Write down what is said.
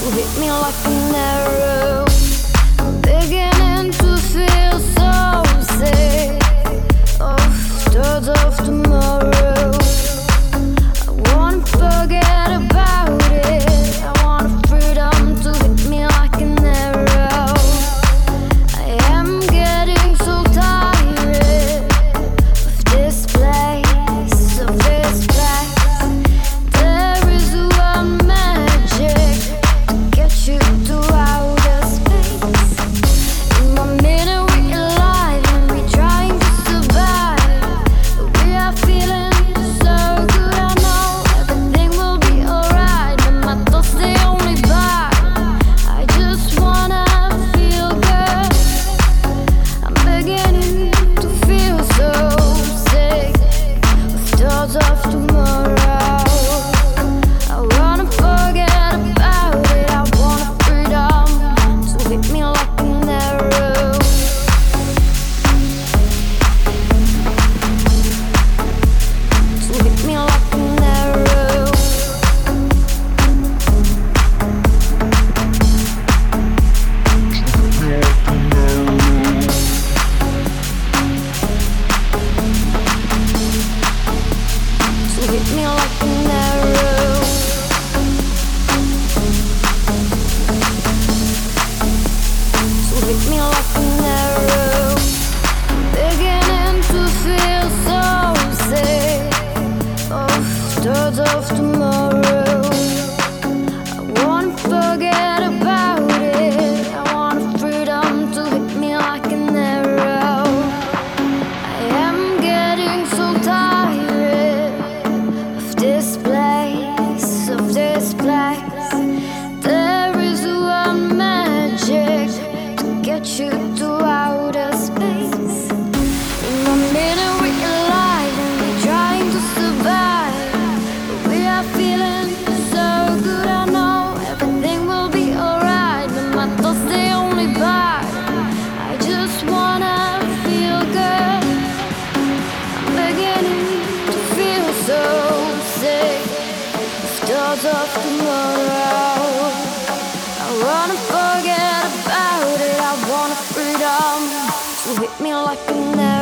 hit me like an arrow. I'm beginning to feel so sick of thoughts of tomorrow. I wanna forget about it. I want freedom to hit me like an arrow. I am getting so tired of this place, of this place. There is one magic to get you to outer space. In 1 minute we're alive and we're trying to survive, but we are feeling so good. I know everything will be alright, but my thoughts they only buy. I just wanna feel good. I'm beginning to feel so sick of thoughts of tomorrow. I wanna forget about it. I want freedom to hit me like an arrow. To hit me like an arrow. To hit me like an arrow. To hit me like an arrow. Beginning to feel so sick of thoughts of tomorrow. I wanna forget about it. I want freedom to hit me like an arrow. I am getting so tired of this place, of this place. There is one magic to get you to outer space. In 1 minute we're alive and we're trying to survive, but we are feeling so good. I know everything will be alright, but my thoughts they only buy. I just wanna feel good. I'm beginning to feel so sick of thoughts of tomorrow. I wanna forget about it. I want freedom to hit me like an arrow.